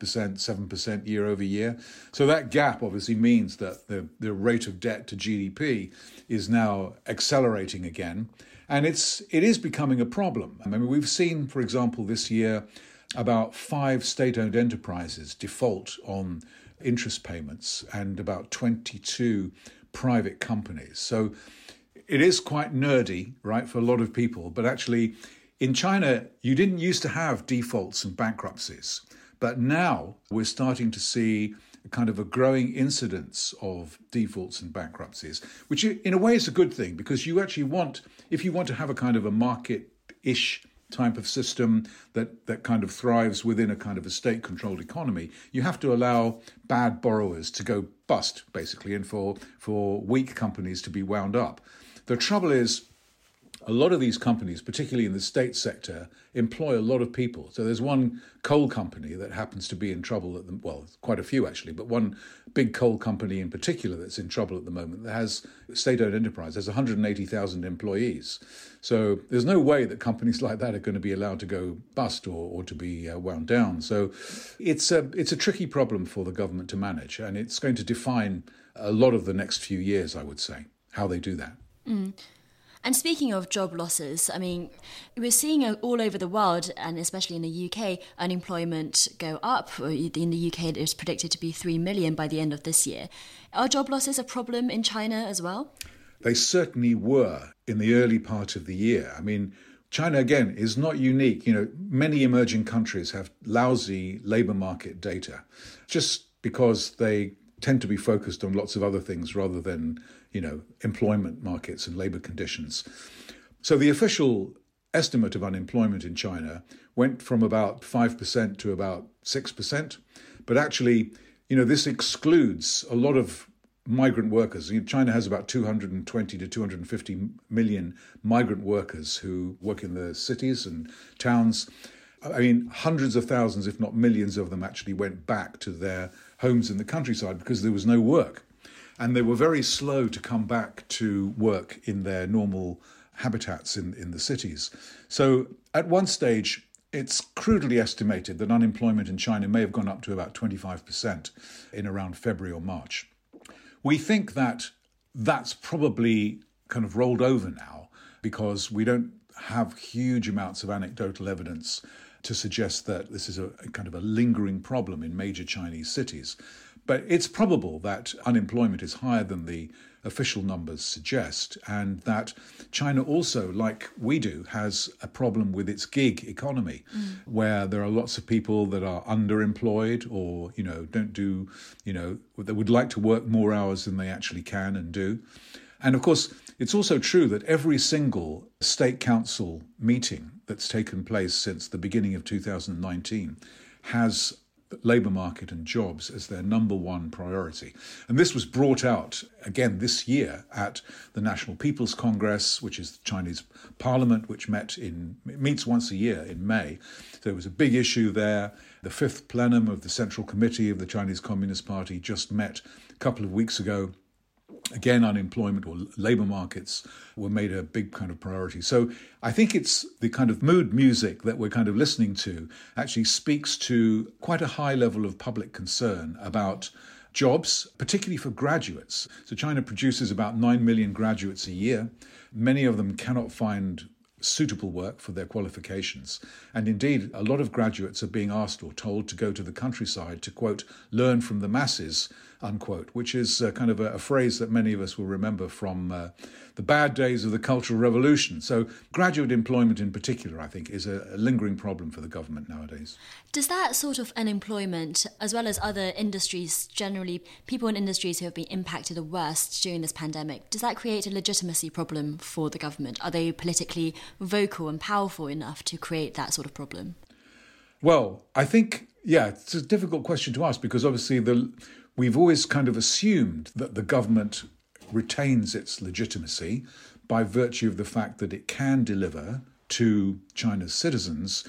7% year over year. So that gap obviously means that the rate of debt to GDP is now accelerating again. And it is becoming a problem. I mean, we've seen, for example, this year, about 5 state-owned enterprises default on interest payments and about 22 private companies. So it is quite nerdy, right, for a lot of people. But actually, in China, you didn't used to have defaults and bankruptcies. But now we're starting to see kind of a growing incidence of defaults and bankruptcies, which in a way is a good thing because you actually want, if you want to have a kind of a market-ish type of system that kind of thrives within a kind of a state-controlled economy, you have to allow bad borrowers to go bust, basically, and for weak companies to be wound up. The trouble is, a lot of these companies, particularly in the state sector, employ a lot of people. So there's one coal company that happens to be in trouble quite a few actually, but one big coal company in particular that's in trouble at the moment that has state-owned enterprise, has 180,000 employees. So there's no way that companies like that are going to be allowed to go bust or to be wound down. So it's a tricky problem for the government to manage, and it's going to define a lot of the next few years, I would say, how they do that. Mm. And speaking of job losses, I mean, we're seeing all over the world, and especially in the UK, unemployment go up. In the UK, it's predicted to be 3 million by the end of this year. Are job losses a problem in China as well? They certainly were in the early part of the year. I mean, China, again, is not unique. Many emerging countries have lousy labour market data just because they tend to be focused on lots of other things rather than employment markets and labour conditions. So the official estimate of unemployment in China went from about 5% to about 6%. But actually, this excludes a lot of migrant workers. China has about 220 to 250 million migrant workers who work in the cities and towns. I mean, hundreds of thousands, if not millions of them actually went back to their homes in the countryside because there was no work. And they were very slow to come back to work in their normal habitats in the cities. So at one stage, it's crudely estimated that unemployment in China may have gone up to about 25% in around February or March. We think that that's probably kind of rolled over now because we don't have huge amounts of anecdotal evidence to suggest that this is a kind of a lingering problem in major Chinese cities. But it's probable that unemployment is higher than the official numbers suggest, and that China also, like we do, has a problem with its gig economy, where there are lots of people that are underemployed or, don't do, that would like to work more hours than they actually can and do. And of course, it's also true that every single state council meeting that's taken place since the beginning of 2019 has the labour market and jobs as their number one priority. And this was brought out again this year at the National People's Congress, which is the Chinese parliament, which meets once a year in May. So it was a big issue there. The fifth plenum of the Central Committee of the Chinese Communist Party just met a couple of weeks ago. Again, unemployment or labour markets were made a big kind of priority. So I think it's the kind of mood music that we're kind of listening to actually speaks to quite a high level of public concern about jobs, particularly for graduates. So China produces about 9 million graduates a year. Many of them cannot find suitable work for their qualifications. And indeed, a lot of graduates are being asked or told to go to the countryside to, quote, learn from the masses, unquote, which is kind of a phrase that many of us will remember from the bad days of the Cultural Revolution. So graduate employment in particular, I think, is a lingering problem for the government nowadays. Does that sort of unemployment, as well as other industries, generally people in industries who have been impacted the worst during this pandemic, does that create a legitimacy problem for the government? Are they politically vocal and powerful enough to create that sort of problem? Well, I think, it's a difficult question to ask because obviously we've always kind of assumed that the government retains its legitimacy by virtue of the fact that it can deliver to China's citizens,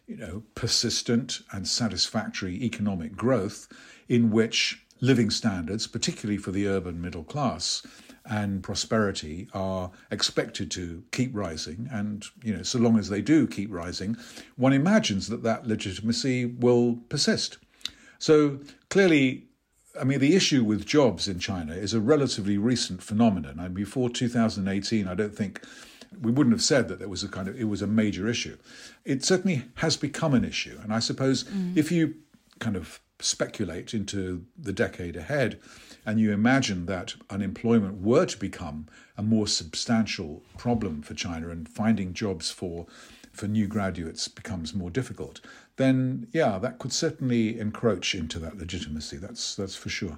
persistent and satisfactory economic growth in which living standards, particularly for the urban middle class, and prosperity are expected to keep rising. And, so long as they do keep rising, one imagines that legitimacy will persist. So clearly, the issue with jobs in China is a relatively recent phenomenon. And before 2018, I don't think we wouldn't have said that it was a major issue. It certainly has become an issue. And I suppose if you kind of speculate into the decade ahead and you imagine that unemployment were to become a more substantial problem for China and finding jobs for new graduates becomes more difficult, then that could certainly encroach into that legitimacy. That's for sure.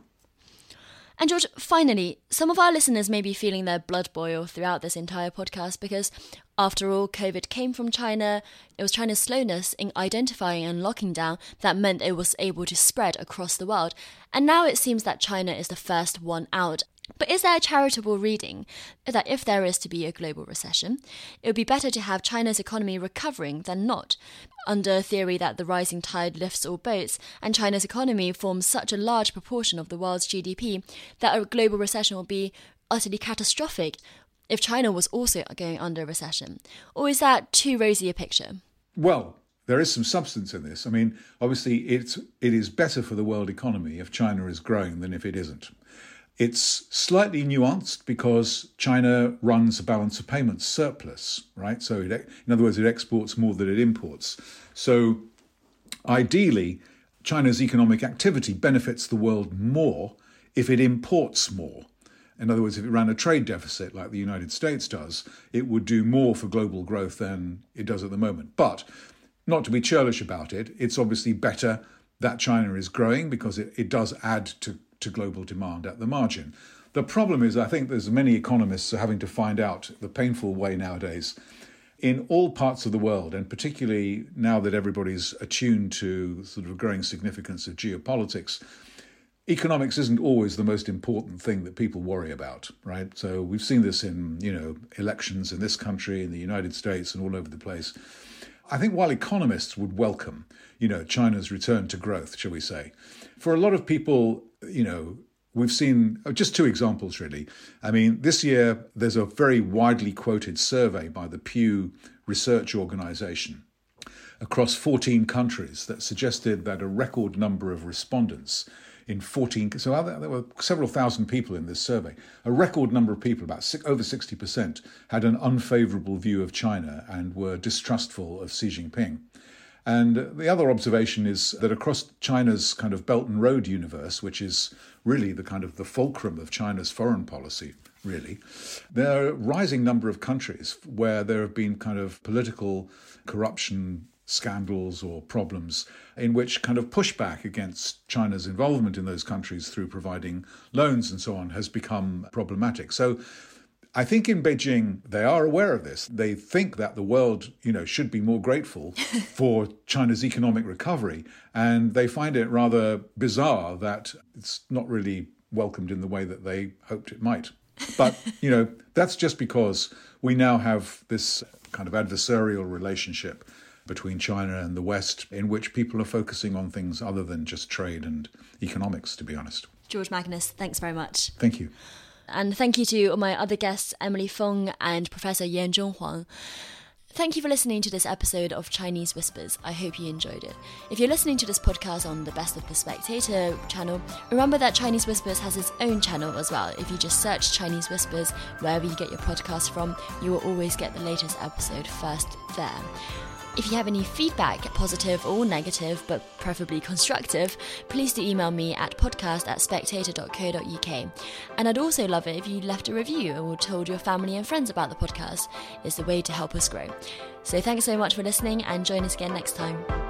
And George, finally, some of our listeners may be feeling their blood boil throughout this entire podcast because, after all, COVID came from China. It was China's slowness in identifying and locking down that meant it was able to spread across the world. And now it seems that China is the first one out. But is there a charitable reading that if there is to be a global recession, it would be better to have China's economy recovering than not, under theory that the rising tide lifts all boats, and China's economy forms such a large proportion of the world's GDP that a global recession will be utterly catastrophic if China was also going under a recession? Or is that too rosy a picture? Well, there is some substance in this. Obviously, it is better for the world economy if China is growing than if it isn't. It's slightly nuanced because China runs a balance of payments surplus, right? So in other words, it exports more than it imports. So ideally, China's economic activity benefits the world more if it imports more. In other words, if it ran a trade deficit like the United States does, it would do more for global growth than it does at the moment. But not to be churlish about it, it's obviously better that China is growing because it does add to global demand at the margin. The problem is, I think there's many economists are having to find out the painful way nowadays. In all parts of the world, and particularly now that everybody's attuned to sort of growing significance of geopolitics, economics isn't always the most important thing that people worry about, right? So we've seen this in, elections in this country, in the United States, and all over the place. I think while economists would welcome, China's return to growth, shall we say, for a lot of people, we've seen just two examples, really. This year, there's a very widely quoted survey by the Pew Research Organization across 14 countries that suggested that a record number of respondents in 14, so there were several thousand people in this survey. A record number of people, over 60%, had an unfavourable view of China and were distrustful of Xi Jinping. And the other observation is that across China's kind of Belt and Road universe, which is really the kind of the fulcrum of China's foreign policy, really, there are a rising number of countries where there have been kind of political corruption scandals or problems in which kind of pushback against China's involvement in those countries through providing loans and so on has become problematic. So I think in Beijing, they are aware of this. They think that the world, should be more grateful for China's economic recovery. And they find it rather bizarre that it's not really welcomed in the way that they hoped it might. But, that's just because we now have this kind of adversarial relationship between China and the West, in which people are focusing on things other than just trade and economics, to be honest. George Magnus, thanks very much. Thank you. And thank you to all my other guests, Emily Fong and Professor Yan Zhonghuang. Thank you for listening to this episode of Chinese Whispers. I hope you enjoyed it. If you're listening to this podcast on the Best of the Spectator channel, remember that Chinese Whispers has its own channel as well. If you just search Chinese Whispers wherever you get your podcast from, you will always get the latest episode first there. If you have any feedback, positive or negative, but preferably constructive, please do email me at podcast@spectator.co.uk. And I'd also love it if you left a review or told your family and friends about the podcast. It's the way to help us grow. So thanks so much for listening and join us again next time.